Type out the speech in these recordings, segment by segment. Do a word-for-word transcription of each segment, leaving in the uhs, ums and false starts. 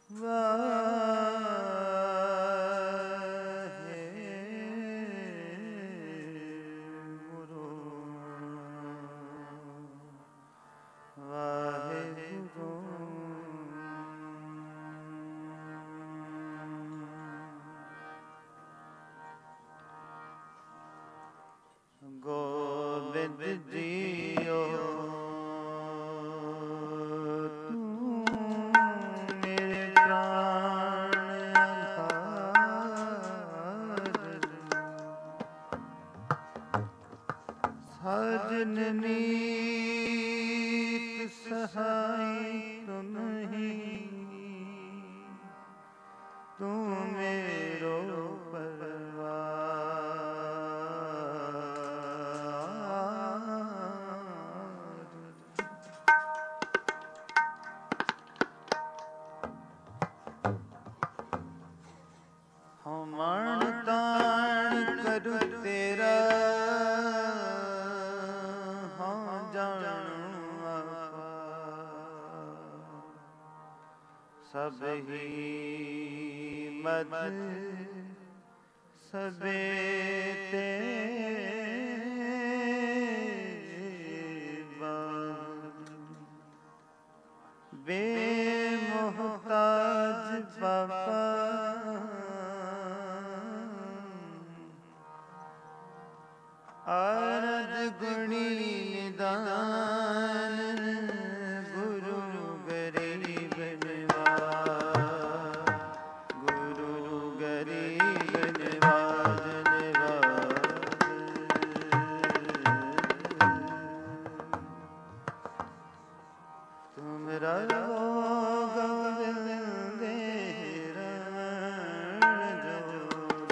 Gobind JIO ਤੂੰ ਮੇਰੇ ਪ੍ਰਾਣ ਆਧਾਰ, ਸਾਜਨ ਨੀਤ ਸਹਾਈ ਤੁਮ ਹੀ, ਤੂੰ ਮੇਰੋ ਮਨ ਤਾਣ ਕਰੂ ਤੇਰਾ, ਹਾਂ ਜਾਣੂ ਆਪਾ ਸਭ ਹੀ ਮਦ ਸਭੇ ਤੇ ਬੇਮੁਹਤਾਜ ਬਾਬਾ, ਆਰਦ ਗੁਣੀ ਨਿਦਾਨ, ਗੁਰੂ ਗਰੀਬ ਨਿਵਾਜ, ਗੁਰੂ ਗਰੀਬ ਨਿਵਾਜ ਨਿਵਾਜ। ਤੁਮਰਾ ਗੋਬਿੰਦ ਰਣ ਜੋਗ,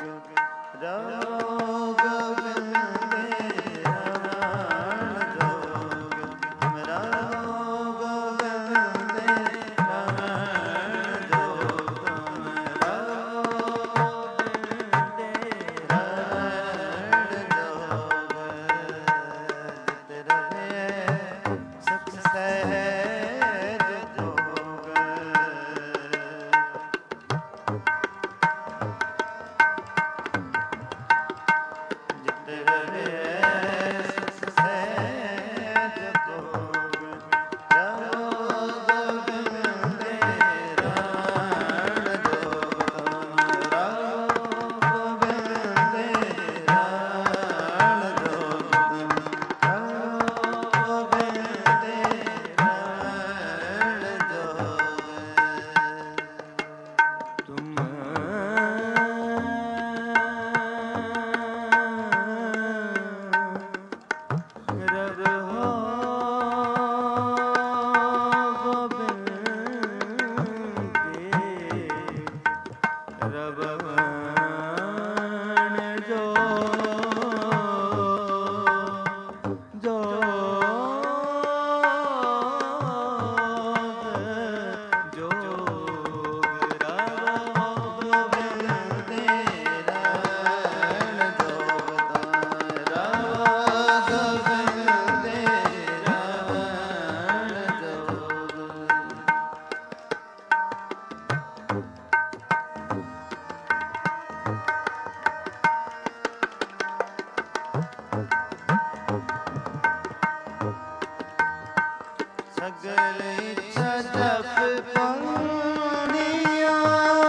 ਸਗਲ ਇੱਛਾ ਜਪ ਪਾਉਣੀਆਂ,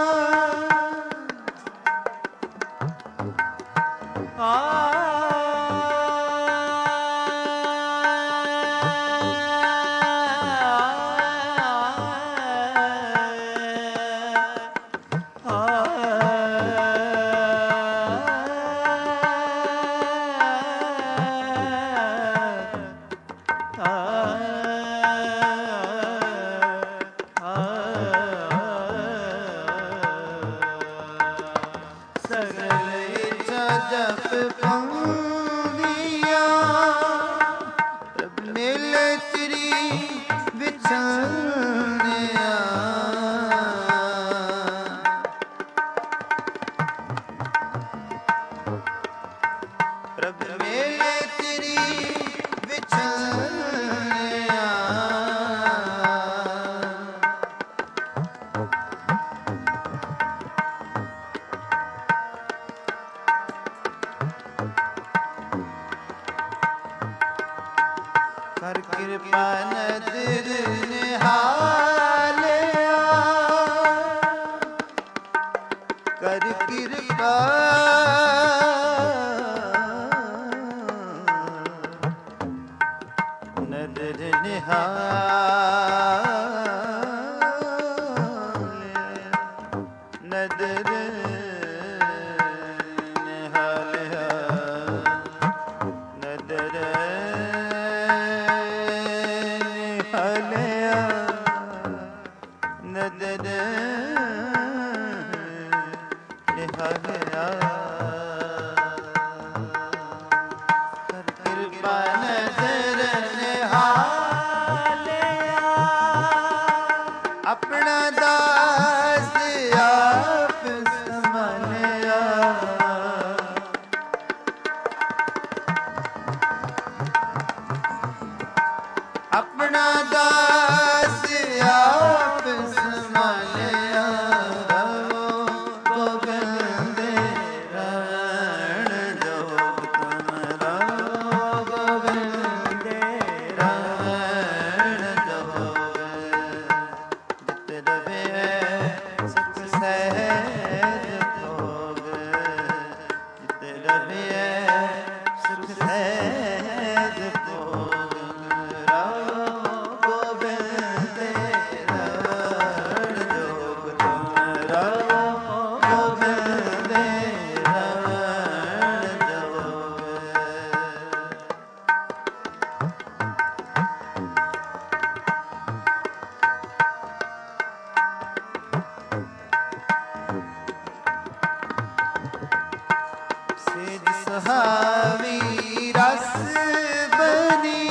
ਆ ਜਪ ਪਾਉਂਦੀਆਂ, ਮਿਲ ਤੇਰੀ ਵਿਛਾਣਿਆ, ਪ੍ਰਭ ਮਿਲ ਤੇਰੀ ਵਿਛਾਣਿਆ। ਕਰ ਕਿਰਪਾ ਨਦਰ ਨਿਹਾਲਿਆ, ਕਰ ਕਿਰਪਾ ਨਦਰ ਨਿਹਾਲਿਆ, ਨਦਰ ਨਿਹਾਲਿਆ, ਨਦਰ ਨਿਹਾਲਿਆ, ਨਦਰ ਨਿਹਾਲਿਆ, ਕਰ ਕਿਰਪਾ ਨਦਰ ਨਿਹਾਲਿਆ, ਆਪਣਾ ਦਾਸ ਆਪ ਸੰਭਾਲਿਆ, ਆਪਣਾ ਦਾਸ ਆਪ ਸੰਭਾਲਿਆ, ਰਵੋ ਗੋਬਿੰਦ ਰਵਣ ਜੋਗ ਤੁਮ, ਰਵੋ ਗੋਬਿੰਦ ਰਵਣ ਜੋਗ, ਜਿਤ ਰਵੇ ਸੁਖ ਸਹਿਜ ਭੋਗ, ਜਿਤ ਰਵੇ ਸੁਖ ਸਹਿਜ ਭੋਗ, ਰਵੋ ਗੋਬਿੰਦ ਰਵਣ ਜੋਗ ਤੁਮ, ਰਵੋ ਗੋਬਿੰਦ ਰਵਣ ਜੋਗ। ਸੇਜ ਸੁਹਾਵੀ ਰਸ ਬਨੀ,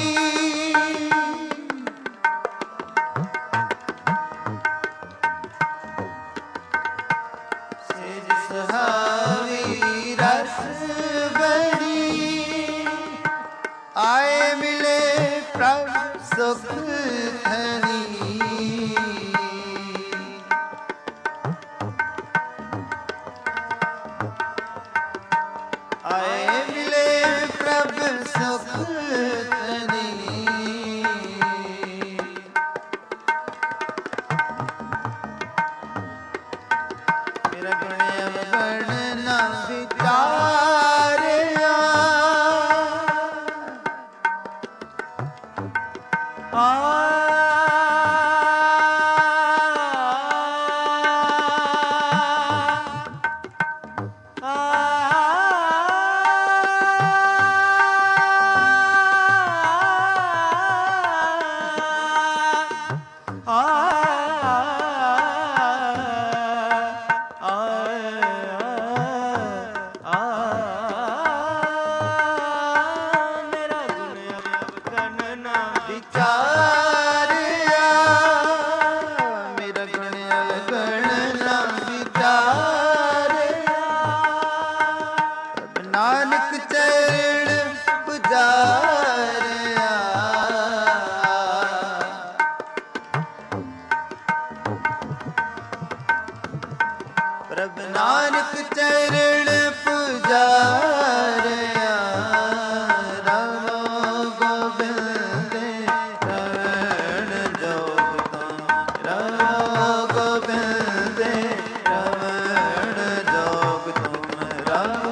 ਸੇਜ ਸੁਹਾਵੀ ਰਸ ਬਨੀ, ਆਏ ਮਿਲੇ ਪ੍ਰਭ ਸੁਖ ਧਨੀ, ਆਏ ਮਿਲੇ ਪ੍ਰਭ ਸੁਖ ਧਨੀ, ਮੇਰਾ ਗੁਣ ਅਵਗਣ ਨਾ ਵਿਚਾਰਿਆ, ਆ ਨਾਨਕ ਚਰਨ ਪੁਜਾਰਿਆ, ਪ੍ਰਭ ਨਾਨਕ ਚਰਨ ਪੁਜਾਰਿਆ, ਰਵੋ ਗੋਬਿੰਦ ਰਵਣ ਜੋਗ ਤੁਮ, ਰਵੋ ਗੋਬਿੰਦ ਰਵਣ ਜੋਗ ਤੁਮ, ਰਵੋ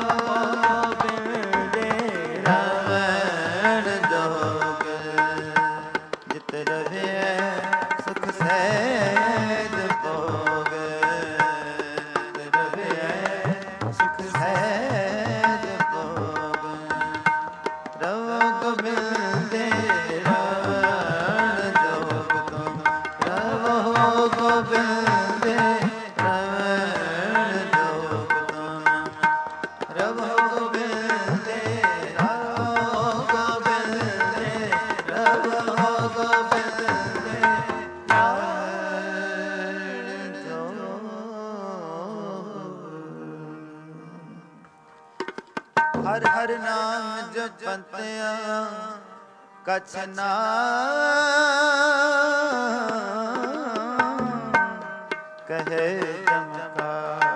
ਰਵਣ ਜੋਗ, ਜਿਤ ਰਵੇ ਸੁਖ ਸਹਿਜ ਭੋਗ, ਜਿਤ ਰਵੇ ਸੁਖ ਸਹਿਜ ਭੋਗ, ਰਵੋ ਗੋਬਿੰਦ ਰਵਣ ਜੋਗ ਤੁਮ, ਰਵੋ ਗੋਬਿੰਦ ਰਵਣ ਜੋਗ ਤੁਮ, ਰਵੋ ਗੋਬਿੰਦ ਰਵੋ ਗੋਬਿੰਦ ਰਵੋ ਗੋਬਿੰਦ ਰਵਣ ਜੋਗ। ਹਰ ਹਰ ਨਾਮ ਜਪੰਤਿਆ ਕਛ ਨਾ ਕਹੇ ਜਮਕਾ,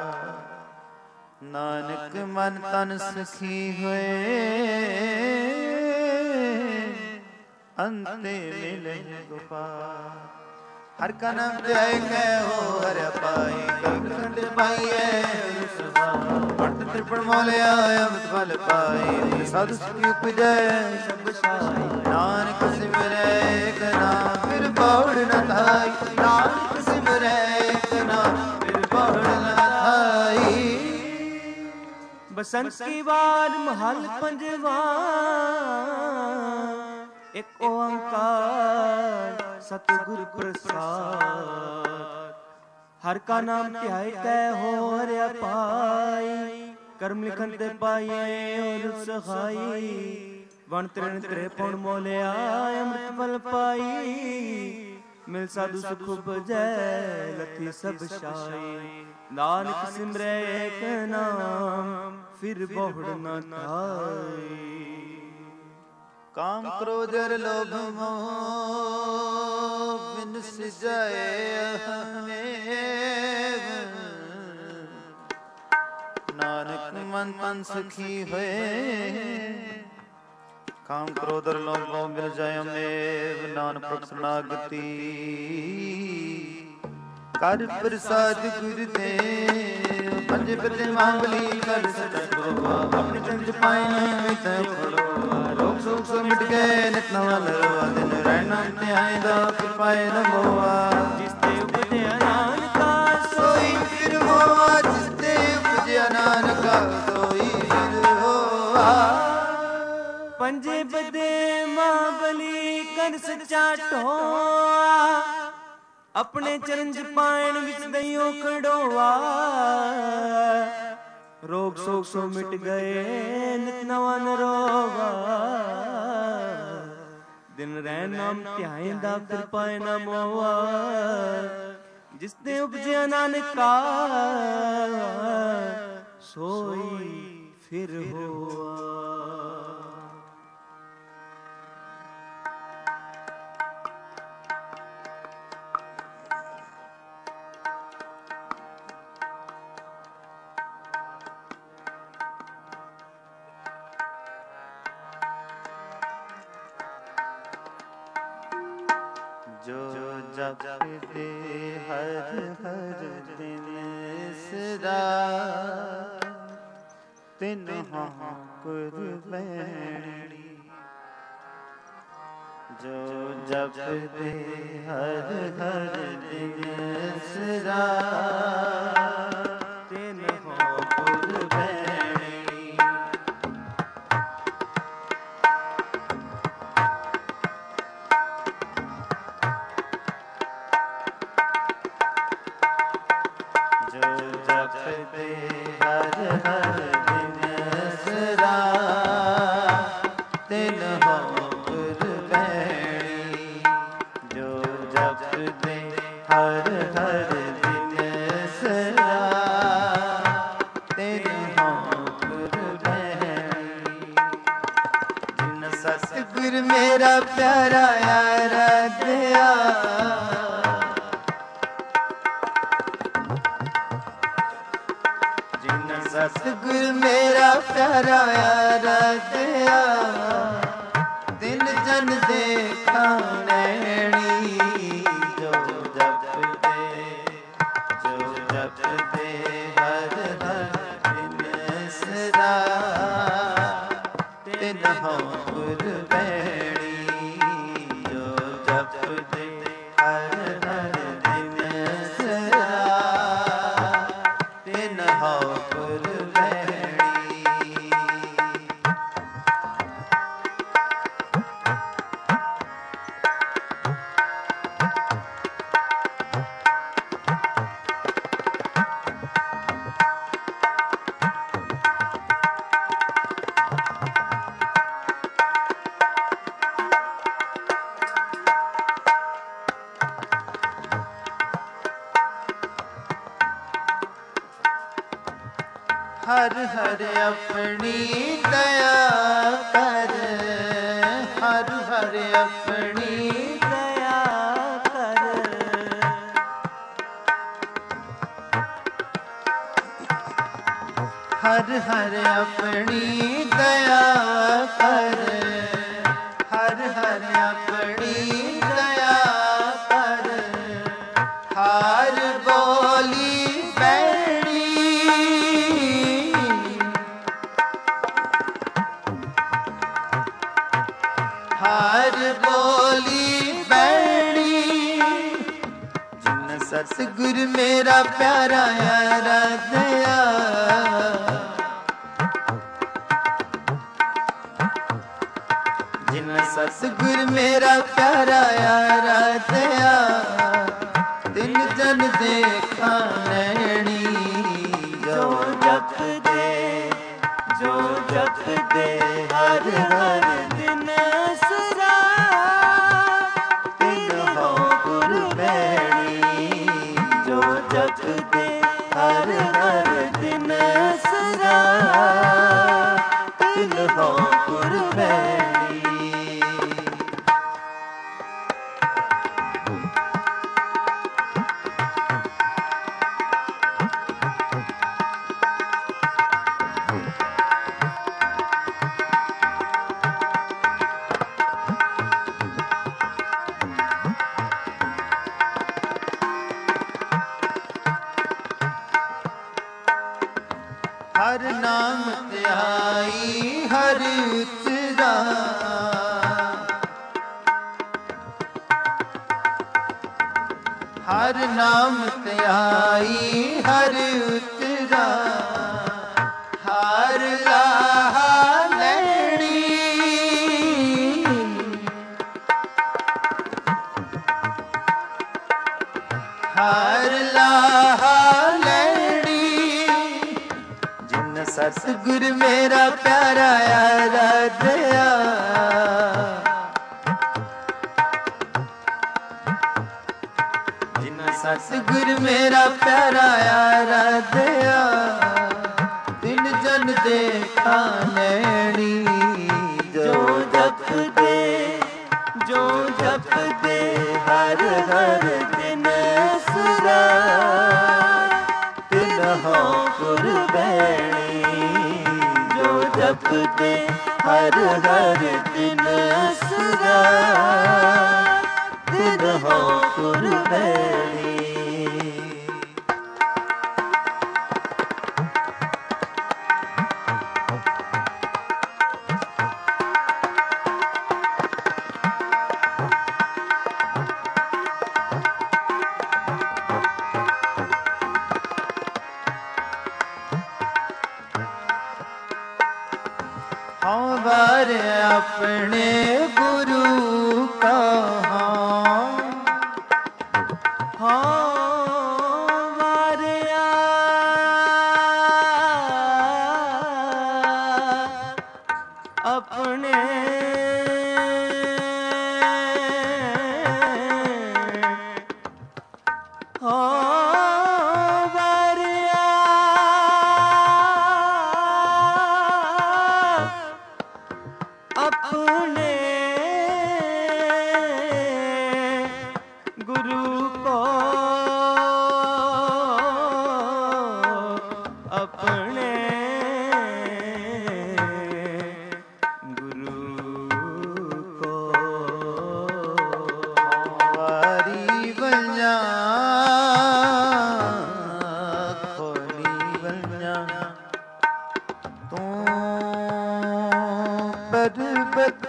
ਨਾਨਕ ਮਨ ਤਨ ਸੁਖੀ ਹੋਏ ਅੰਤੇ ਮਿਲੇ ਗੋਪਾਲ। ਹਰ ਕਾ ਨਾਮ ਧਿਆਏ ਕੈ ਹੋ ਹਰਿ ਪਾਈ, ਕਬਿਰ ਖੰਡ ਪਾਈਐ ਪੰਡਿਤ ਤ੍ਰਿਪਣ ਮੋਲਿਆ ਅੰਮ੍ਰਿਤ ਫਲ ਪਾਈ। ਸਾਧੂ ਸੁਖੀ ਉਪਜੈ ਸਭ ਸਾਈ, ਨਾਨਕ ਸਿਮਰੈ ਏਕ ਨਾਮ ਫਿਰ ਬੌੜ ਨ ਥਾਈ। ਨਾਨਕ ਸਿਮਰੈ ਏਕ ਨਾਮ ਫਿਰ ਬੌੜ ਨ ਥਾਈ। ਬਸੰਤ ਕੀ ਵਾਰ ਮਹਲ ਪੰਜਵਾ, ਇੱਕ ਓੰਕਾਰ ਸਤਿਗੁਰ ਪ੍ਰਸਾਦ। ਹਰ ਕਾ ਨਾਮ ਧਿਆਏ ਕੈ ਹੋ ਹਰਿ ਪਾਈ, ਕਰਮ ਲਿਖਨ ਤੇ ਪਾਈਏ ਔਰ ਸਹਾਈ। ਵਣ ਤ੍ਰਿਣ ਤ੍ਰੇ ਪਉਣ ਮੋਲਿਆ ਅੰਮ੍ਰਿਤ ਫਲ ਪਾਈ। ਮਿਲ ਸਾਧੂ ਸੁਖ ਉਪਜੈ ਲਥੀ ਸਭ ਛਾਈ। ਨਾਨਕ ਸਿਮਰੈ ਏਕ ਨਾਮ ਫਿਰ ਬਹੁੜ ਨ ਥਾਈ। ਕਾਮ ਕ੍ਰੋਧ ਅਰ ਲੋਭ ਮੋਹ ਬਿਨ ਸਿਜਾਏ ਹਮੇ। ਨਾਨਕ ਮਨ ਤਨ ਸਖੀ ਹੋਏ। ਕਾਮ ਕ੍ਰੋਧ ਅਰ ਲੋਭ ਮੋਹ ਮਿਲ ਜਾਏ ਹਮੇ। ਨਾਨਕ ਪ੍ਰਭ ਸ਼ਰਨਾਗਤੀ ਕਰ ਪ੍ਰਸਾਦ ਗੁਰ ਦੇਵ। ਪੰਜ ਪਤੇ ਮਾਂਗਲੀ ਕਰ ਸਟੋ ਆਪਣੇ ਚੰਦ ਪਾਏ ਮਿਤ ਖੜੋ। ਰੋਗ ਸੋਗ ਸੋ ਮਿਟ ਗਏ ਨਿਤ ਨਵਾਂ ਨਰਵਾ। ਦਿਨ ਰਹਿਣਾ ਧਿਆਏ ਦਾ ਫਿਰ ਪਾਏ ਨ ਮੋਆ। ਜਿਸ ਤੇ ਉਪਜਿਆ ਨਾਨਕਾ ਸੋਈ ਫਿਰ ਹੋਆ। ਜਿਸ ਤੇ ਉਪਜਿਆ ਨਾਨਕਾ ਸੋਈ ਫਿਰ ਹੋਆ। ਪੰਜੇ ਬਦੇ ਮਾਂ ਬਲੀ ਕਰ ਸੱਚਾ ਢੋਆ। ਆਪਣੇ ਚਰਨ ਚ ਪਾਇਣ ਵਿੱਚ ਦਈਓ ਖੜੋਆ। ਰੋਗ ਸੋਗ ਸੋ ਮਿਟ ਗਏ ਨਿਤ ਨਵਾਂ ਨਰੋਵਾ। ਦਿਨ ਰਹਿ ਨਾਮ ਧਿਆਏ ਦਾ ਫਿਰ ਪਾਏ ਨਾ ਮੋਆ। ਜਿਸ ਤੇ ਉਪਜਿਆ ਨਾਨਕਾ ਸੋਈ ਫਿਰ ਹੋਆ। ਜੋ ਜਪਦੇ ਹਰ ਹਰ ਦਿਨ ਸਦਾ। ਤਿਨ ਹਾਂ ਕੁਰਬੈਣੀ। ਜੋ ਜਪਦੇ ਹਰ ਹਰ ਦਿਨ ਸਦਾ। ਤਿਨ ਹਾਂ ਕੁਰਬੈਣੀ। ਜੋ ਜਪਦੇ ਹਰ ਹਰ ਦਿਨ ਸਦਾ। ਤਿਨ ਹਾਂ ਕੁਰਬੈਣੀ। ਜੋ ਜਪਦੇ ਹਰ ਹਰ ਦਿਨ ਸਦਾ। ਤਿਨ ਹਾਂ ਕੁਰਬੈਣੀ। ਜਿਨ ਸਤਿਗੁਰ ਮੇਰਾ ਪਿਆਰਾ ਆਰਾਧਿਆ। ਸਤਿਗੁਰ ਮੇਰਾ ਪਿਆਰਾ ਆਰਾਧਿਆ। ਦਿਨ ਜਨ ਦੇਖਾ ਨੈਣੀ। ਜੋ ਜਪਦੇ ਜੋ ਜਪਦੇ ਹਰ ਹਰ ਦਿਨ ਸਦਾ। ਤਿਨ ਹਾਂ ਕੁਰਬੈਣੀ। ਜੋ ਜਪਦੇ ਹਰ ਹਰ ਦਿਨ ਸਦਾ। ਤਿਨ ਹਾਂ ਹਰ ਹਰ ਆਪਣੀ ਦਇਆ ਕਰ। ਹਰ ਹਰ ਆਪਣੀ ਦਇਆ ਕਰ। ਹਰ ਹਰ ਆਪਣੀ ਦਇਆ ਕਰ। ਹਰ ਹਰ ਆਪਣੀ ਸਤਿਗੁਰ ਮੇਰਾ ਪਿਆਰਾ ਆਰਾਧਿਆ ਜਿਨ ਸਤਿਗੁਰ ਮੇਰਾ ਪਿਆਰਾ ਆਰਾਧਿਆ ਤਿਨ ਜਨ ਦੇਖਾ ਨੈਣੀ ਜੋ ਜਪਦੇ ਜੋ ਜਪਦੇ ਹਰ ਹਰ ਦਿਨ ਸਰਾ ਤਿਨ ਹੋ ਗੁਰ ਬੈਣੀ ਜੋ ਜਪਦੇ ਹਰ ਹਰ ਦਿਨ ਸਰਾ ਤਿਨ ਹੋ ਗੁਰ ਬੈਣੀ ਹਰ ਨਾਮ ਧਿਆਈ ਹਰ ਉਚਰਾ ਹਰ ਨਾਮ ਧਿਆਈ ਹਰ ਉਚਰਾ ਹਰ ਲਾਹਾ ਲੈਣੀ ਹਰ ਲਾਹਾ ਸਤਿਗੁਰ ਮੇਰਾ ਪਿਆਰਾ ਆਰਾਧਿਆ ਜਿਨ ਸਤਿਗੁਰ ਮੇਰਾ ਪਿਆਰਾ ਆਰਾਧਿਆ ਤਿਨ ਜਨ ਦੇਖਾ ਨੈਣੀ ਜੋ ਜਪਦੇ ਜੋ ਜਪਦੇ ਹਰ ਹਰ ਦਿਨ ਸੁਰਾ ਤਿਨ ਹੋ ਗੁਰ ਬੈਣੀ ਜੋ ਜਪਦੇ ਹਰ ਹਰ ਦਿਨ ਸੁਰਾ ਤਿਨ ਹੋ ਗੁਰ ਬੈਣੀ ਹਉ ਵਾਰ ਆਪਣੇ ਗੁਰੂ ਕਾ ਹਉ ਵਾਰਿਆ ਆਪਣੇ अपने गुरु को अपने गुरु को वारी बल्ला खोली बल्ला तू पर्वत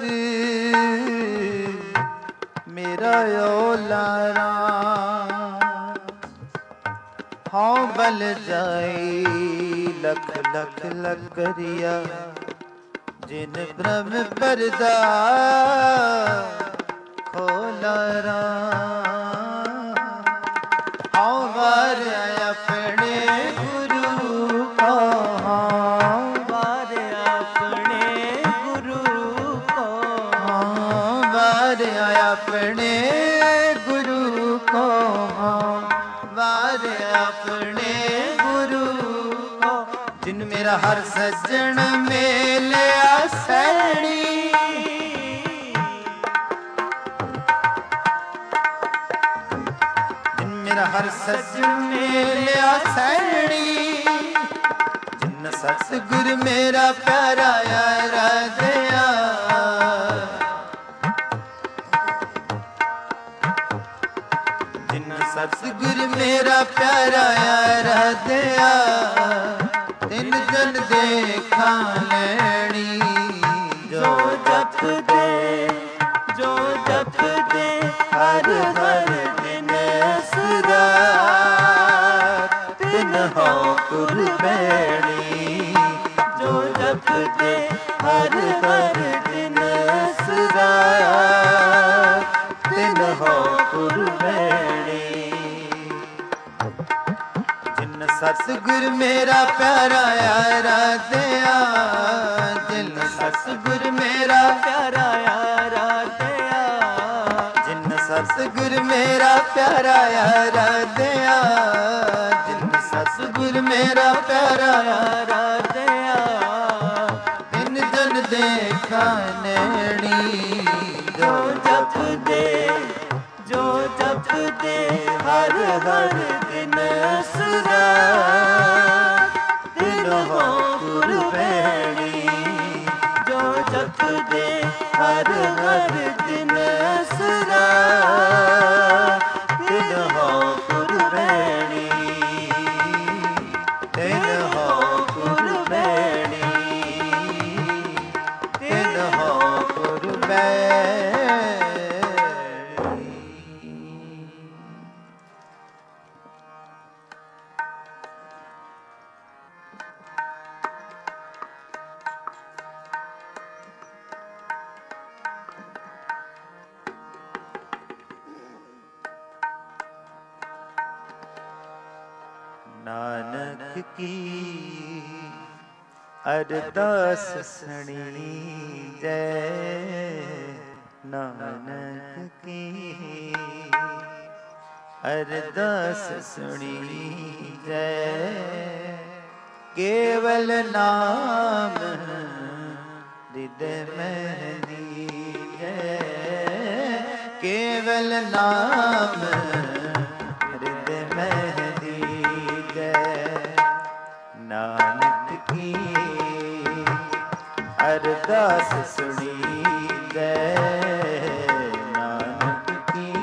मेरा ओलारा हाँ बल जाई लख लख लख करिया जिन ब्रह्म परदा खोलारा हाँ वार अपने गुरु का अपने गुरु को वार अपने गुरु को जिन मेरा हर सज्जन मेलिया सैनी जिन मेरा हर सज्जन मेलिया सैनी जिन सतगुर मेरा प्यारा आराधया सतगुर मेरा प्यारा आराधया तिन जन देखा नैणी जो जपदे जो जपदे हर हर दिन सदा हो कुर्बैनी जो जपते हर हर दिन सदा तिन हो कुर्बैनी। जिन सतगुर मेरा प्यारा यारा दया जिन सतगुर मेरा प्यारा यारा दया जिन सतगुर मेरा प्यारा यारा दया जिन सतगुर मेरा प्यारा यारा दया इन जन देखा नैनी जो जप दे जो जप दे हर हर दिन सदा दिन हो कुर्बैनी जो जप दे हर हर दिन सदा दिन हो कुर्बैनी दिन हो कुर्बैनी दिन हो कुर्बैनी। नानक की अरदास सुनी जय नानक की अरदास सुनी जय केवल नाम हृदय में दीजै केवल नाम हृदय में नानक की अरदास सुनी जय नानक की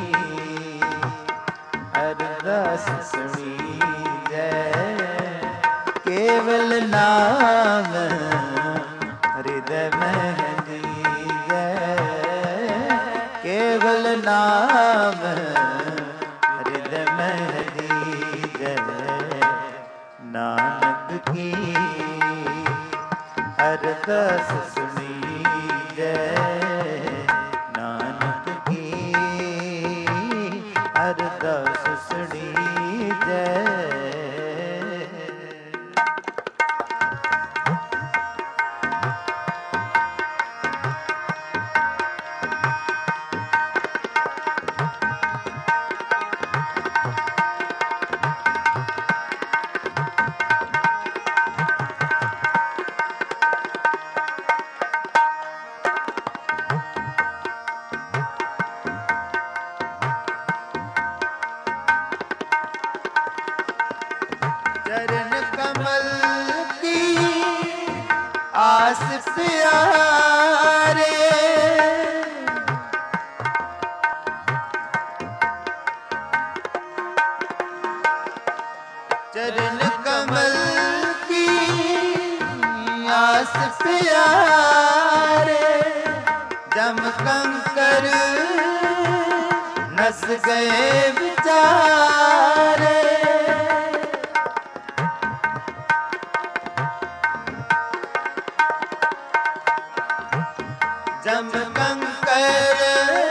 अरदास सुनी जय केवल नाम हृदय में दीजै केवल नाम हृदय में दीजै नानक की अरदास सुनी जय नानक की अरदास सुनी जय। चरण कमल की आस प्यारे चरण कमल की आस प्यारे जम कंकर नस गए बेचारे जम कंकर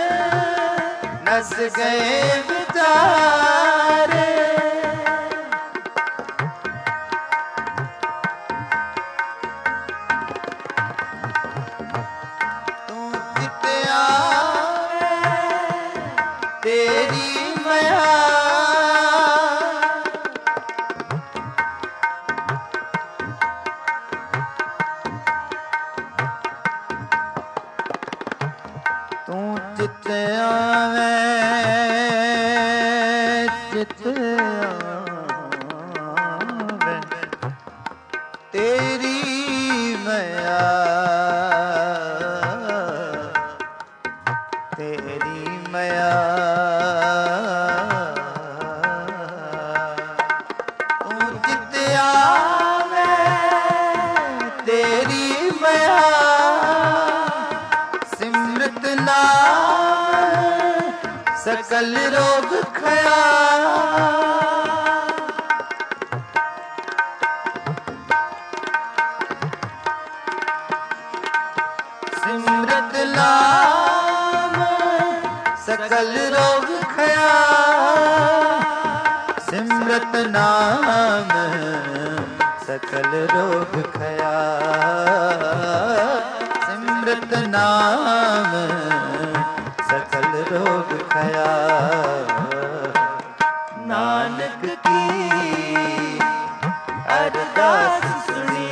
नस गए बेचारे तू चित आवे तेरी माया तू चित आवे चित आवे तेरी माया तेरी माया तू चित आवे तेरी माया सिमरत नाम सकल रोग खया सकल रोग खया सिमरत नाम सकल रोग खया सिमरत नाम सकल रोग खया नानक की अरदास सुनी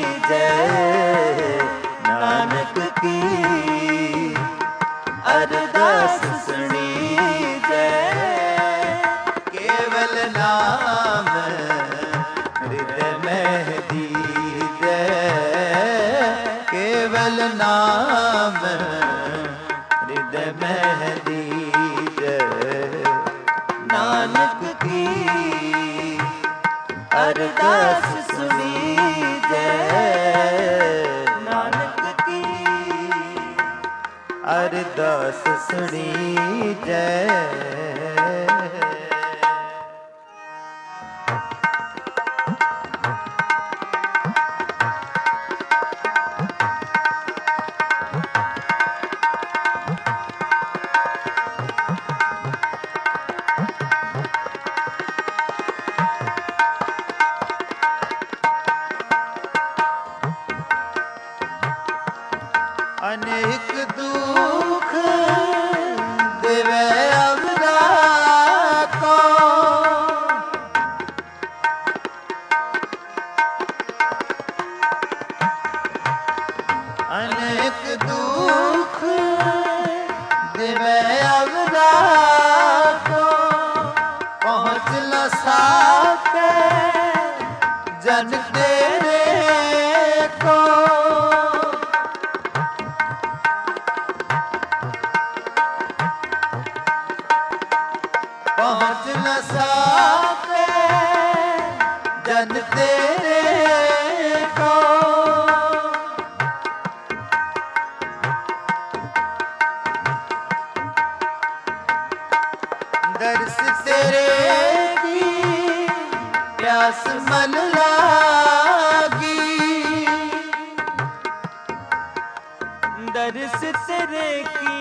जय नानक की अरदास सुनी जय केवल नाम हृदय में दीजय केवल नाम हृदय में दीजय नानक की अरदास सुनी जय नानक की अरदास सुनी जय अनेक दुख देवे अवरा को अनेक दुख देवे अवरा को पहुँच न सके जन तेरे को पहुँच न सके जन तेरे को दर्श तेरे की प्यास मन लागी दर्श तेरे की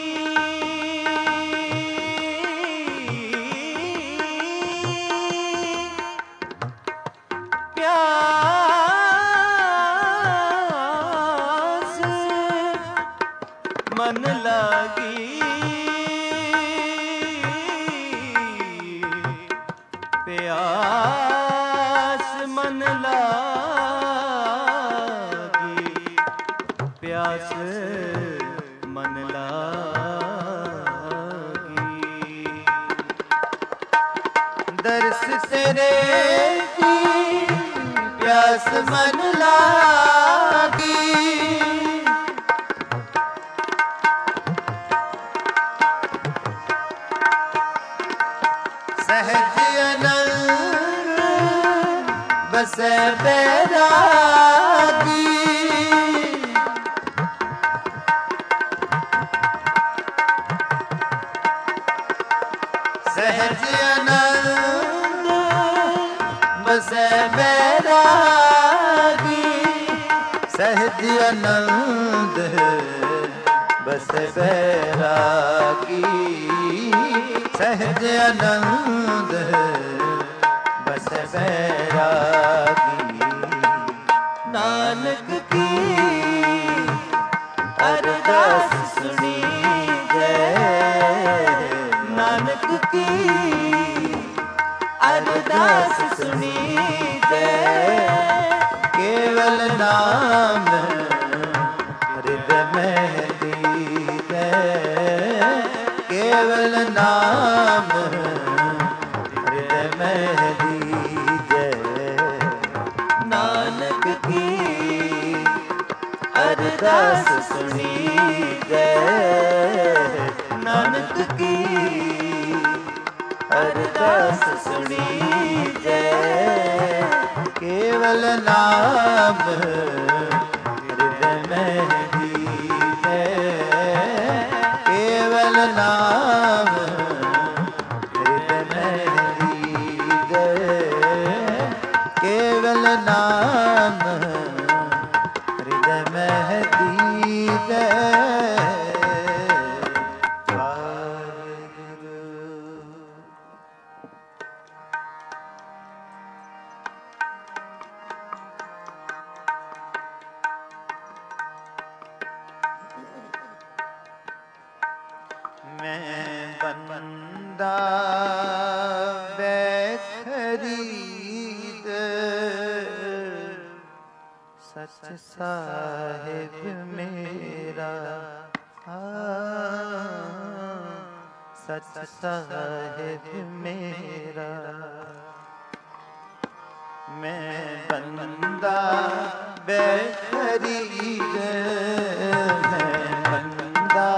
मन लागी प्यास मन लागी प्यास मन लागी दर्श तेरे की प्यास मन लागी सहज अनंत बसे बैरागी सहज अनंत बसे बैरागी सहज अनंत बस बैरागी सहज आनंद बस बैरागी नानक की अरदास सुनी जय नानक की अरदास सुनी जय केवल नाम हृदय में दीजय केवल नाम हृदय में दीजय नानक की अरदास सुनी जय नानक की अरदास सुनी जय केवल नाम हृदय में दीजय केवल नाम हृदय में दीजय केवल नाम हृदय में दीजय बंदा बेखरीद सच साहिब मेरा, सच साहिब मेरा। मैं बंदा बेखरीद, मैं बंदा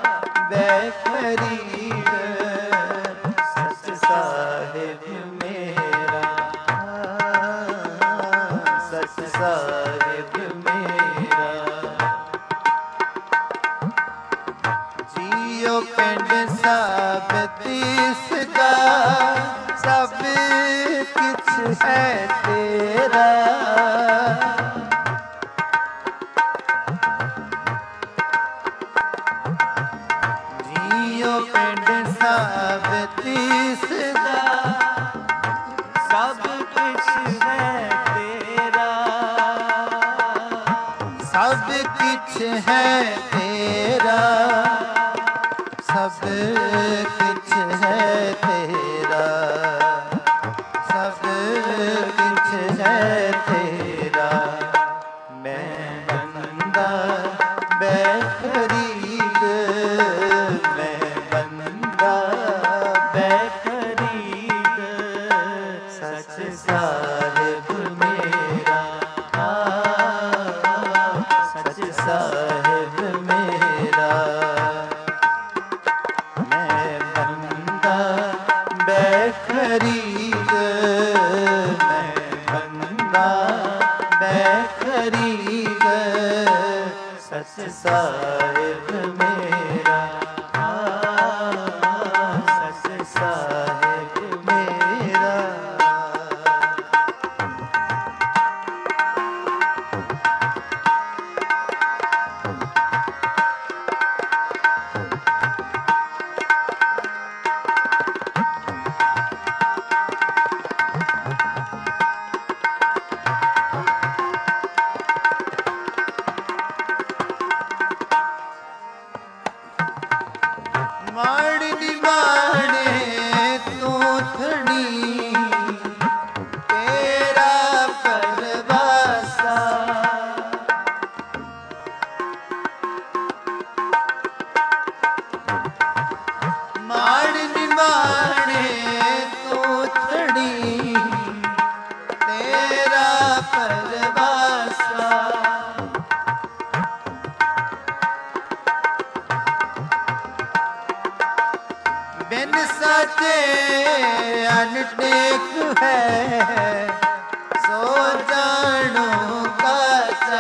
बेखरीद सच साहिब मेरा, सच साहिब मेरा। जियो पिंड साबती सदा सब किछ है तेरा। जियो पिंड साबती सदा सब कुछ है तेरा, सब किछ है तेरा, सब किछ है तेरा, सब किछ है तेरा। मैं बंदा बेखरीद, मैं बंदा बेखरीद सच साहिब मेरा, सच साहिब मेरा। मैं बंदा बेखरीद, मैं बंदा बेखरीद सच साहिब मेरा, सच साहिब मेरा। माड़नी माड़े तू थड़ी तेरा परवासा। माड़नी माड़े तू थड़ी तेरा परवासा। बिन साचे अनटेक है सो जानो काचा,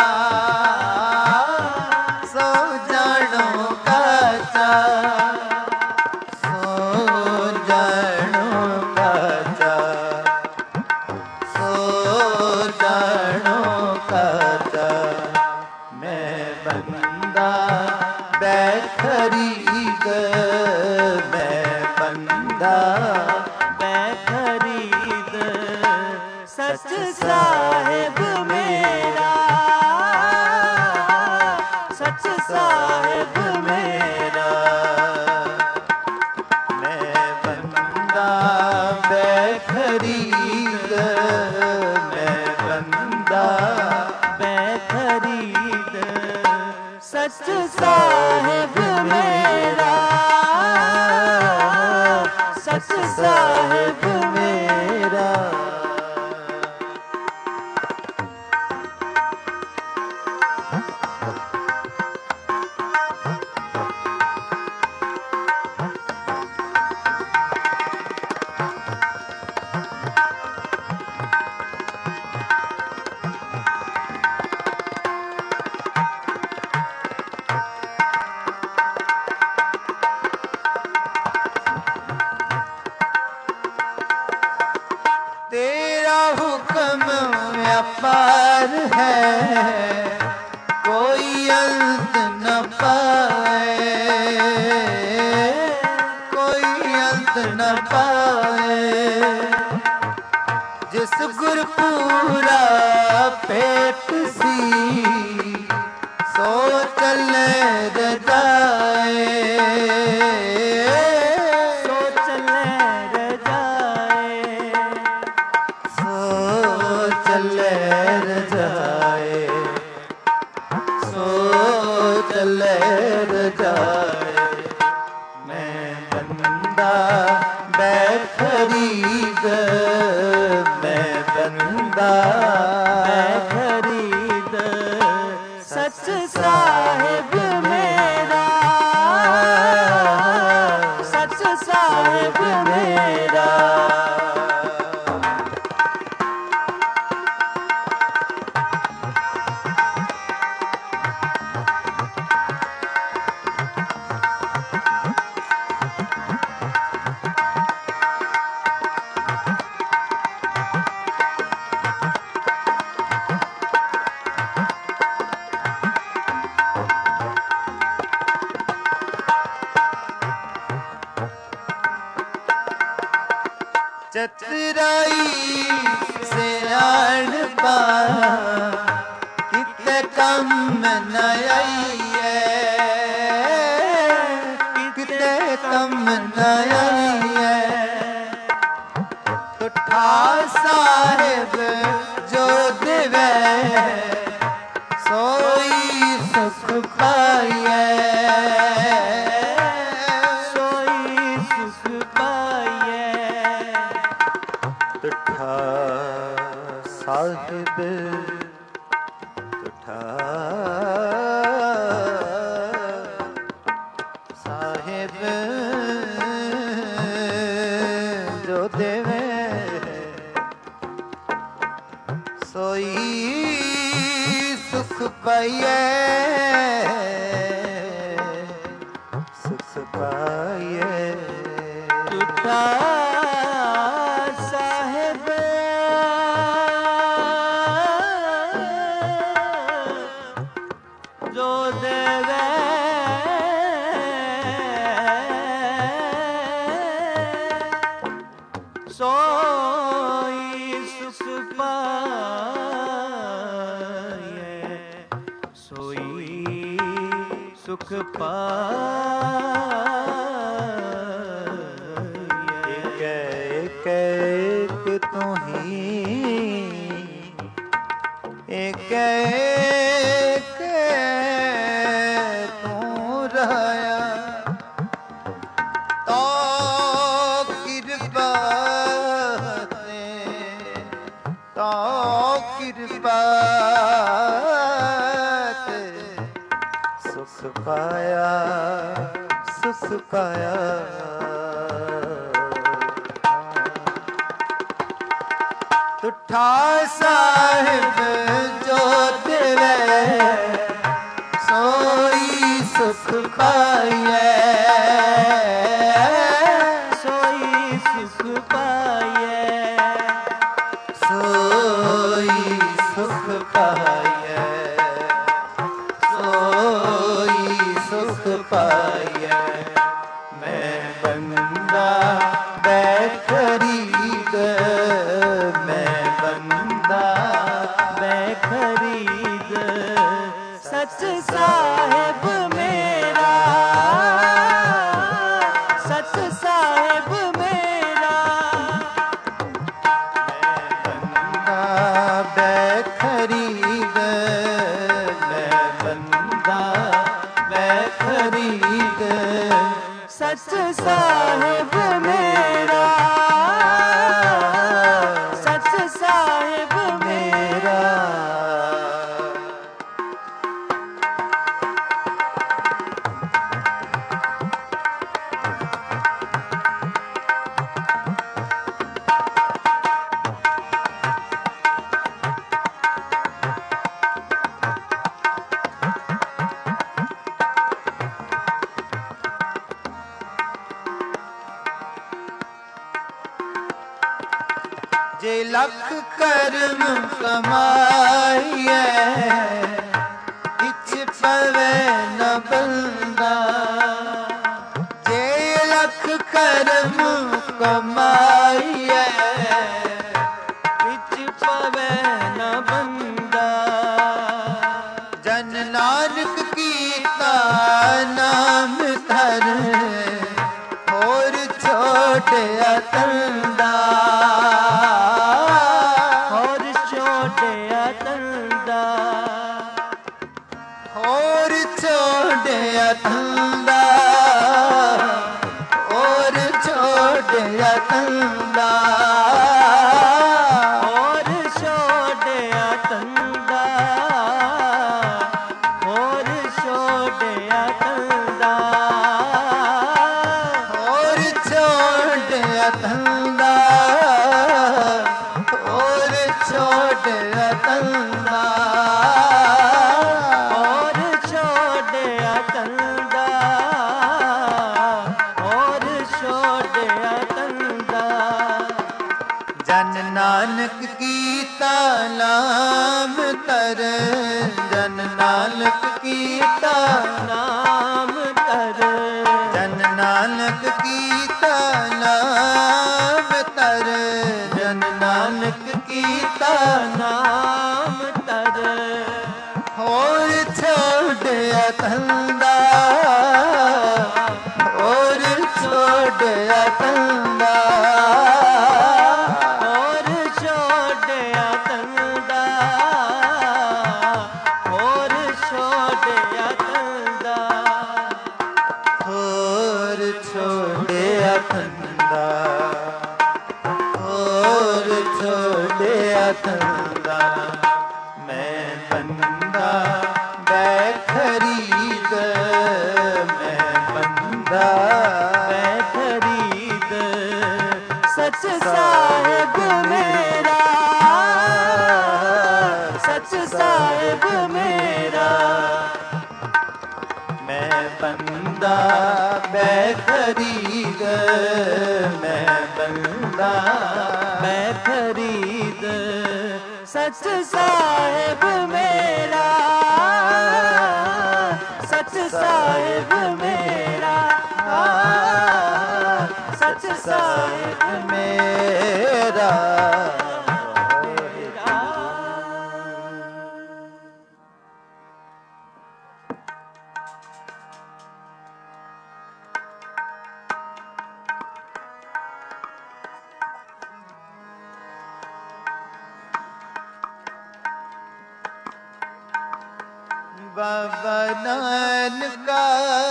सो जानो काचा, सो जानो काचा, सो जानो काचा। मैं बंदा बेखरीद, मैं बंदा बेखरीद सच साहिब मेरा, सच साहिब मेरा। मैं बंदा बेखरीद, मैं बंदा बेखरीद सच साहिब मेरा, सच साहिब मेरा। तेरा हुक्म व्यापार है कोई अंत न पाए, कोई अंत न पाए। जिस गुरपुरा पेट सी सो चले रजाए, सो ਬੰਦਾ ਬੈਖਰੀਦ ਮੈਂ ਬੰਦਾ ਬੈਖਰੀਦ ਸੱਚ ਸਾਹਿਬ ਮੇਰਾ ਸੱਚ ਸਾਹਿਬ ਮੇਰਾ ਚਤਰਾਈ ਸਿਆਣਪਾ ਕਿਤੇ ਕੰਮ ਨ ਆਈਏ ਕਿਤੇ ਕੰਮ ਨ ਆਈਏ ਤੁਠਾ ਸਾਹਿਬ ਜੋ ਦੇਵੇ ਸੋਈ ਸੁਖ ਪਾਈਏ ਸੋਈ ਸੁਖ ਪਾਈਏ ਤੁਠਾ ਸਾਹਿਬ ਤੁਠਾ ਸਾਹਿਬ ਜੋ ਦੇਵੇ ਸੋਈ ਸੁਖ ਪਾਈਏ ਸੁਖ ਪਾਈਏ ਤੁਠਾ ਸਾਹਿਬ ਜੋ ਦੇਵੇ ਸੋਈ ਸੁਖ ਪਾਈਏ ਸੋਈ ਸੁਖ ਪਾਈਏ ਇੱਕ ਇੱਕ ਇੱਕ ਤੂੰ ਹੀ ਇੱਕ ਇੱਕ ਤੂੰ ਰਹਾਇਆ ਤੋ ਕਿਰਪਾ ਤੇ ਤੋ ਕਿਰਪਾ ਤੇ ਸੁਖ ਪਾਇਆ ਸੁਖ ਪਾਇਆ ਤੁਠਾ ਸਾਹਿਬ ਜੋ ਦੇਵੇ ਸੋਈ ਸੁਖ ਪਾਈਏ ਸੋਈ ਸੁਖ ਪਾਈਏ ਸੋਈ ਸੁਖ ਪਾਈਏ ਸੋਈ ਸੁਖ ਪਾਈਏ ਮੈਂ ਬੰਦਾ ਬੈਖਰੀਦ ਮੈਂ ਬੰਦਾ ਬੈਖਰੀਦ ਸੱਚ ਸਾਹਿਬ ਮੇਰਾ ਸੱਚ ਸਾਹਿਬ ਮੇਰਾ ਬੰਦਾ ਬੈਖਰੀਦ ਮੈਂ ਬੰਦਾ ਬੈਖਰੀਦ ਸੱਚ ਸਾਹਿਬ ਮੇਰਾ ਸੱਚ ਸਾਹਿਬ ਮੇਰਾ ਜੇ ਲੱਖ ਕਰਮ ਕਮਾਈਏ ਇਛ ਪਵੇ ਨ ਬੰਦਾ ਜੇ ਲੱਖ ਕਰਮ ਕਮਾਈਏ ਵਿੱਚ ਪਵੇ ਨ ਬੰਦਾ ਜਨ ਨਾਨਕ ਕੀਤਾ ਨਾਮ ਧਰ ਹੋਰ ਛੋਟਿਆ ਤੰਦਾ ਹੋਰ ਛੋਟਿਆ ਤੰਦਾ ਹੋਰ ਛੋਟਿਆ ਤੰਦਾ ਓ ਛੋੜਿਆ ਤੰਦਾ ਹੋਰ ਛੋੜਿਆ ਤੰਦਾ ਹੋਰ ਛੋੜਿਆ ਤੰਦਾ ਹੋਰ ਛੋੜਿਆ ਤੰਦਾ ਹੋਰ ਛੋੜਿਆ ਤੰਦਾ ਹੋਰ ਛੋੜਿਆ ਤੰਦਾ ਹੋਰ ਛੋੜਿਆ ਤੰਦਾ ਜਨ ਨਾਨਕ ਕੀਤਾ ਨਾਮ ਤਰ ਜਨ ਨਾਨਕ ਕੀਤਾ ਨਾਮ ਧਰ ਜਨ ਨਾਨਕ ਕੀਤਾ ਨਾਮ ਤਰ ਜਨ ਨਾਨਕ ਕੀਤਾ ਨਾਮ ਧਰ ਹੋਰ ਛੋੜਿਆ ਤੰਦਾ ਹੋਰ ਛੋੜਿਆ ਤੰਦਾ ਹੋਰ ਛੋੜਿਆ ਤੰਦਾ ਹੋਰ ਛੋੜਿਆ ਤੰਦਾ ਹੋਰ ਛੋੜਿਆ ਤੰਦਾ ਹੋਰ ਛੋੜਿਆ ਤੰਦਾ ਮੈਂ ਬੰਦਾ ਬੈ ਖਰੀਦ ਮੈਂ ਬੰਦਾ ਮੈਂ ਖਰੀਦ ਸੱਚ ਸਾਹਿਬ ਮੇਰਾ ਸੱਚ ਸਾਹਿਬ ਮੇਰਾ ਮੈਂ ਬੰਦਾ ਬੈ ਖਰੀਦ ਮੈਂ ਬੰਦਾ ਮੈਂ ਖਰੀਦ ਸੱਚ ਸਾਹਿਬ ਮੇਰਾ ਸੱਚ ਸਾਹਿਬ ਮੇਰਾ ਸੱਚ ਸਾਹਿਬ ਮੇਰਾ ਬਾਬਾ ਨਾਨਕਾ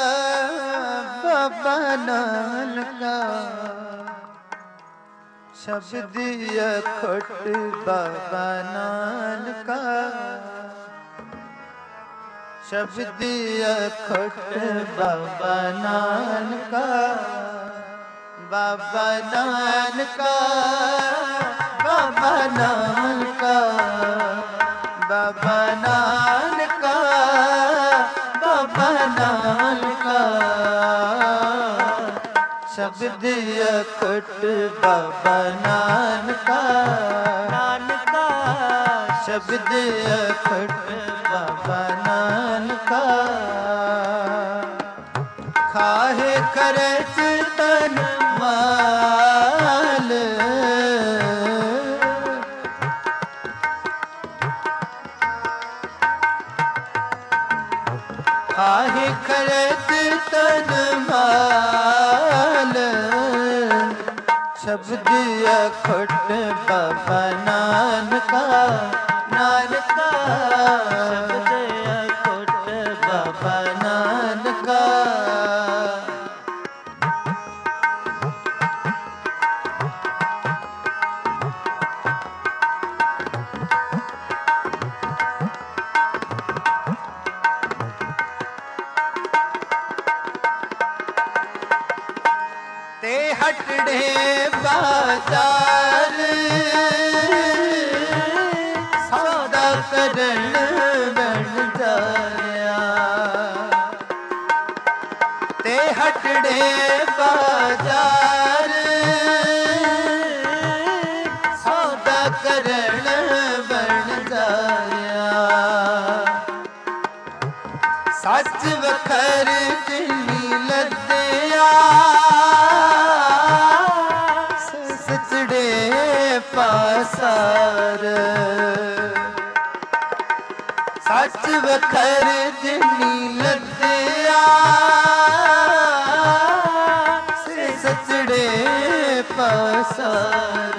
ਬਾਬਾ ਨਾਨਕਾ ਸ਼ਬਦ ਅਖਟ ਬਾਬਾ ਨਾਨਕਾ ਸ਼ਬਦ ਅਖਟ ਬਾਬਾ ਨਾਨਕਾ ਬਾਬਾ ਨਾਨਕਾ ਬਾਬਾ ਨਾਨਕਾ ਬਾਬਾ ਨਾਨਕਾ ਬਾਬਾ ਨਾਨਕਾ ਸ਼ਬਦ ਅਖਟ ਬਾਬਾ ਨਾਨਕਾ ਨਾਨਕਾ ਸ਼ਬਦ ਅਖਟ ਬਾਬਾ ਨਾਨਕਾ ਖਾਹੇ ਖਰਚ ਤਨ ਮਾਲ ਖਾਹੇ ਖਰਚ ਤਨ ਮਾਲ ਸ਼ਬਦ ਅਖਟ ਬਾਬਾ ਨਾਨਕਾ ਨਾਨਕਾ ਸ਼ਬਦ ਅਖਟ ਬਾਬਾ ਨਾਨਕਾ ਤੇ ਹਟੜੇ ਬਾਜ਼ਾਰ ਸੌਦਾ ਕਰਨ ਬਣ ਜਾਇਆ ਤੇ ਹਟੜੇ ਬਾਜ਼ਾਰ ਸੌਦਾ ਕਰਨ ਬਣ ਜਾਇਆ ਸੱਚ ਵਖਰ ਜਿਨੀ ਲੱਦਿਆ ਸਚੜੇ ਪਾਸਾਰ ਸੱਚ ਵਖਰ ਜਿਨੀ ਲੱਦਿਆ ਸਚੜੇ ਪਾਸਾਰ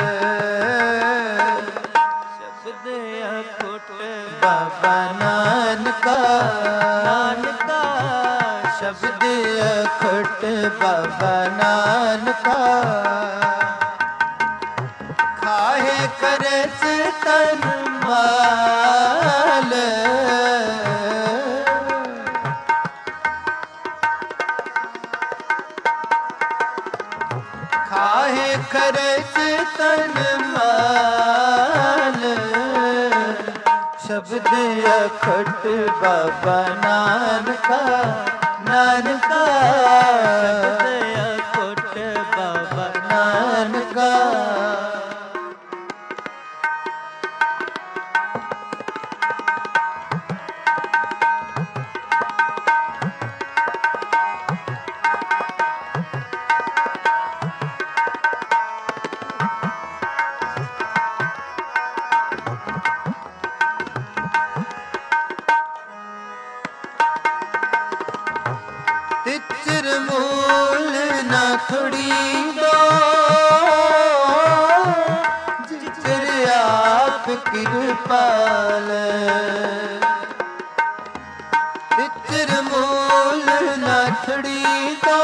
ਸ਼ਬਦ ਅਖਟ ਬਾਬਾ ਨਾਨਕਾ ਨਾਨਕਾ ਸ਼ਬਦ ਅਖਟ ਬਾਬਾ ਨਾਨਕਾ ਖਾਹੇ ਕਰਤ ਤਨ ਮਾਲ ਖਾਹੇ ਕਰਤ ਤਨ ਮਾਲ ਸ਼ਬਦ ਅਖਟ ਬਾਬਾ ਨਾਨਕਾ ਨਾਨਕਾ ਸ਼ਬਦ ਅਖਟ ਬਾਬਾ ਨਾਨਕਾ ਤਿਚਰ ਮੂਲ ਨਾ ਥੜੀ ਦੋ ਜਿਚਰ ਆਪ ਕਿਰਪਾਲ ਤਿਚਰ ਮੂਲ ਨਾ ਥੜੀ ਦੋ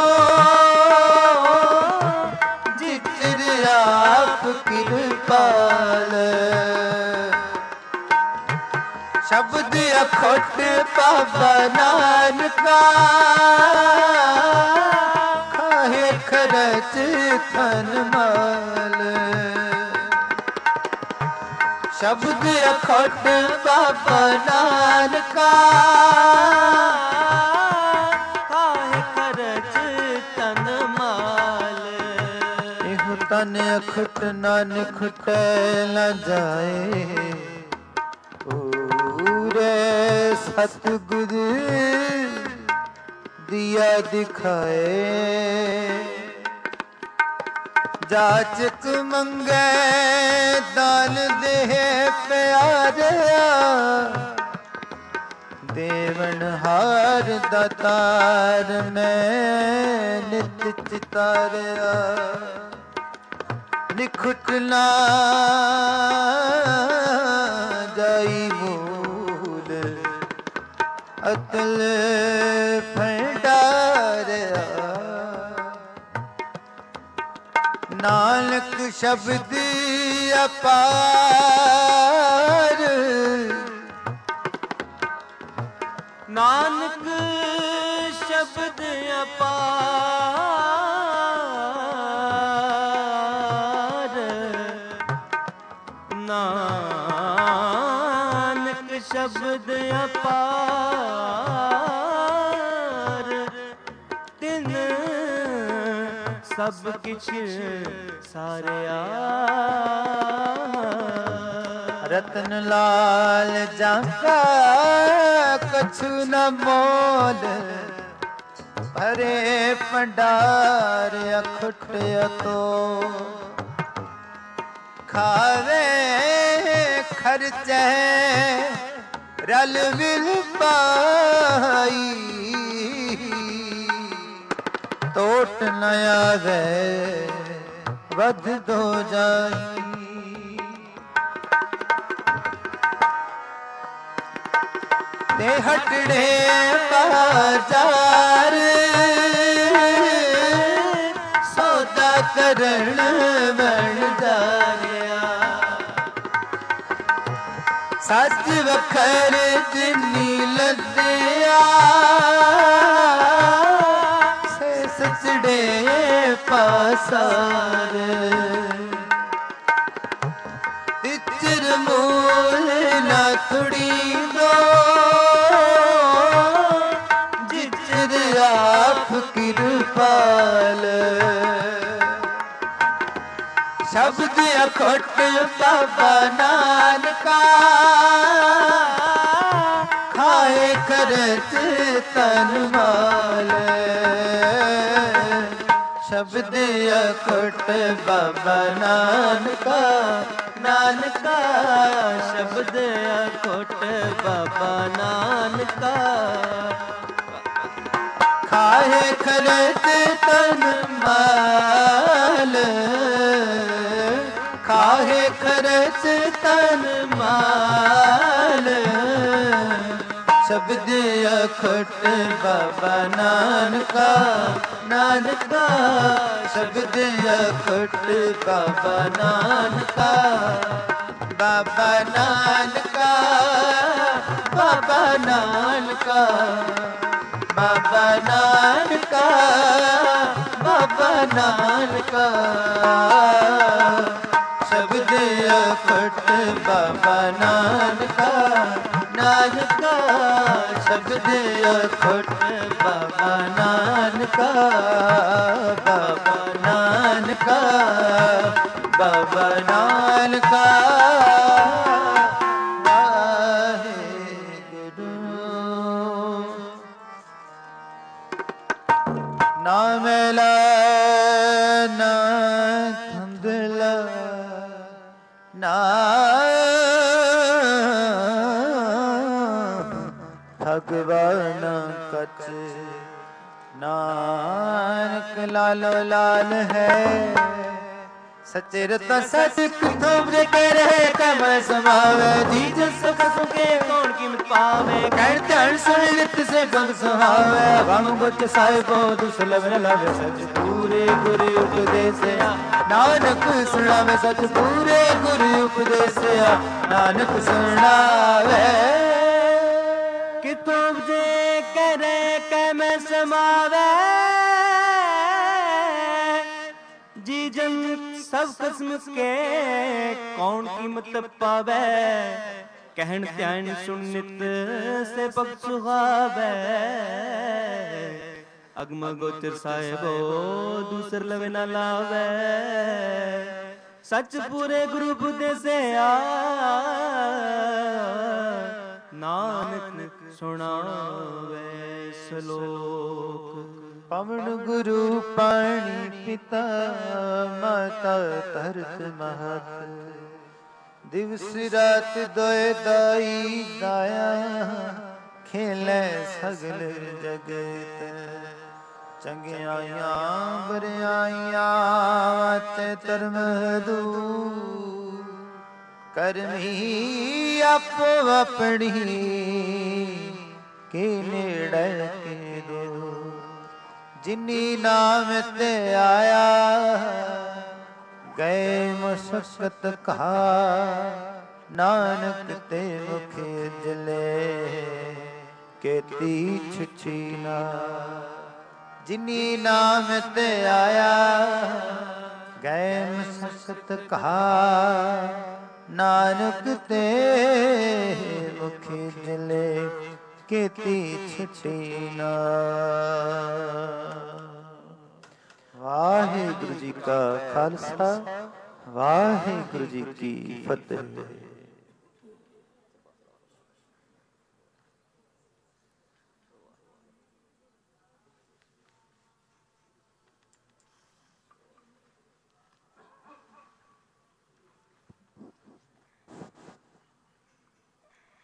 ਜਿਚਰ ਆਪ ਕਿਰਪਾਲ ਸ਼ਬਦ ਅਖਟ ਬਾਬਾ ਨਾਨਕਾ ਖਾਹੇ ਖਰਚ ਤਨ ਮਾਲ ਸ਼ਬਦ ਅਖਟ ਬਾਬਾ ਨਾਨਕਾ ਖਾਹੇ ਖਰਚ ਤਨ ਮਾਲ ਇਹੋ ਤਨ ਅਖਟ ਨਾ ਨਿਖਟੈ ਨਾ ਜਾਏ ਪੂਰੇ ਸਤਿਗੁਰ ਦਿਆ ਦਿਖਾਏ ਜਾਚਕ ਮੰਗੈ ਦਾਨ ਦੇਹ ਪਿਆਰਿਆ ਦੇਵਨ ਹਾਰ ਦਾਤਾਰ ਮੈਂ ਨਿਤ ਚਿਤਾਰਿਆ ਨਿਖਟ ਨਾ ਜਾਈ ਮੂਲ ਅਤਲ ਫੰਡਾਰਿਆ ਨਾਨਕ ਸ਼ਬਦ ਅਪਾਰ ਨਾਨਕ ਸ਼ਬਦ ਅਪਾਰ ਨਾਨਕ ਸ਼ਬਦ ਅਪਾਰ ਤਿਨ ਸਭ ਕਿਛ ਸਾਰਿਆ ਰਤਨ ਲਾਲ ਜਾਂਕਾ ਕਛੁ ਨ ਮੋਲ ਭਰੇ ਭੰਡਾਰ ਅਖਟ ਅਤੋ ਖਾਵੇ ਖਰਚੈ ਰਲ ਵਿਲ ਪਾਈ ਟੋਟ ਨ ਆਵੇ ਵਧ ਦੋ ਜਾਈ ਤੇ ਹਟੜੇ ਬਾਜ਼ਾਰ ਸੌਦਾ ਕਰਨ ਬਣ ਜਾਰਿਆ ਸੱਚ ਵਖਰ ਜਿਨੀ ਲੱਦਿਆ ਸੇ ਸਚੜੇ ਪਾਸਾਰ ਤਿਚਰ ਮੂਲ ਨਾ ਥੜੀ ਦੋ ਜਿਚਰ ਆਪ ਕਿਰਪਾਲ ਸ਼ਬਦ ਅਖਟ ਬਾਬਾ ਨਾਨਕਾ ਖਾਏ ਕਰਤ ਤਨ ਮਾਲ ਸ਼ਬਦ ਅਖਟ ਬਾਬਾ ਨਾਨਕਾ ਨਾਨਕਾ ਸ਼ਬਦ ਅਖਟ ਬਾਬਾ ਨਾਨਕਾ ਖਾਏ ਖਰਤ ਤਨ ਮਾਲ ਖਾਏ ਖਰਚ ਤਨ ਮਾਲ ਸ਼ਬਦ ਅਖਟ ਬਾਬਾ ਨਾਨਕਾ ਨਾਨਕਾ ਸ਼ਬਦ ਅਖਟ ਬਾਬਾ ਨਾਨਕਾ ਬਾਬਾ ਨਾਨਕਾ ਬਾਬਾ ਨਾਨਕਾ ਬਾਬਾ ਨਾਨਕਾ ਬਾਬਾ ਨਾਨਕਾ ਸ਼ਬਦ ਅਖਟ ਬਾਬਾ ਨਾਨਕਾ ਨਾਨਕਾ ਸ਼ਬਦ ਅਖਟ ਬਾਬਾ ਨਾਨਕਾ ਬਾਬਾ ਨਾਨਕਾ ਬਾਬਾ ਨਾਨਕਾ ਵਾਹਿਗੁਰੂ ਨਾ ਮੇਲਾ ਨਾ ਧੰਦਲਾ ਨਾ ਭਗਵਾਨ ਕਛ ਨਾਨਕ ਲਾਲੋ ਲਾਲ ਹੈ ਸੱਚੇ ਰਤਾ ਸੱਚ ਕਿਥੋਂ ਜੇ ਕਰੇ ਕਮਲ ਸਮਾਵੇ ਜੀ ਜਸ ਸੁਕੇ ਕੌਣ ਕੀਮਤ ਪਾਵੇ ਕਹਿਣ ਧਿਆਨ ਸੁਣ ਨਿਤ ਸੇ ਗੰਗ ਸੁਹਾਵੇ ਗੰਗ ਬੁੱਚ ਸਾਹਿਬੋ ਦੁਸਲਭ ਨ ਲਵੇ ਸੱਚ ਪੂਰੇ ਗੁਰ ਉਪਦੇਸਿਆ ਨਾਨਕ ਸੁਣਾਵੇ ਸੱਚ ਪੂਰੇ ਗੁਰ ਉਪਦੇਸਿਆ ਨਾਨਕ ਸੁਣਾਵੇ ਕਿਥੋਂ ਜੇ ਕਰੇ ਕਮਲ ਸਮਾਵੇ जी जन सब किस्म के कौन कीमत पावे कहन ध्यान सुन नित से भगत सुहावे अगम गोचर साहिबो दूसर लवे न लावे सच पूरे गुरु बुद्धे से आ नानक सुनावे श्लोक पवन गुरु पाणी पिता माता तरत महत दिवस रात दोए दाई दाया खेले सगल जगत चंगियाइयां बरियाइयां ते धर्म दू करमी आपो अपनी के नेड़े के दो जिनी नाम ते आया गए मुशक्कत कहा नानक ते मुख जले केती छुछीना जिनी नाम ते आया गए मुशक्कत कहा नानक ते मुख जले केती छुछीना। ਵਾਹਿਗੁਰੂ ਜੀ ਕਾ ਖਾਲਸਾ ਵਾਹਿਗੁਰੂ ਜੀ ਕੀ ਫਤਿਹ।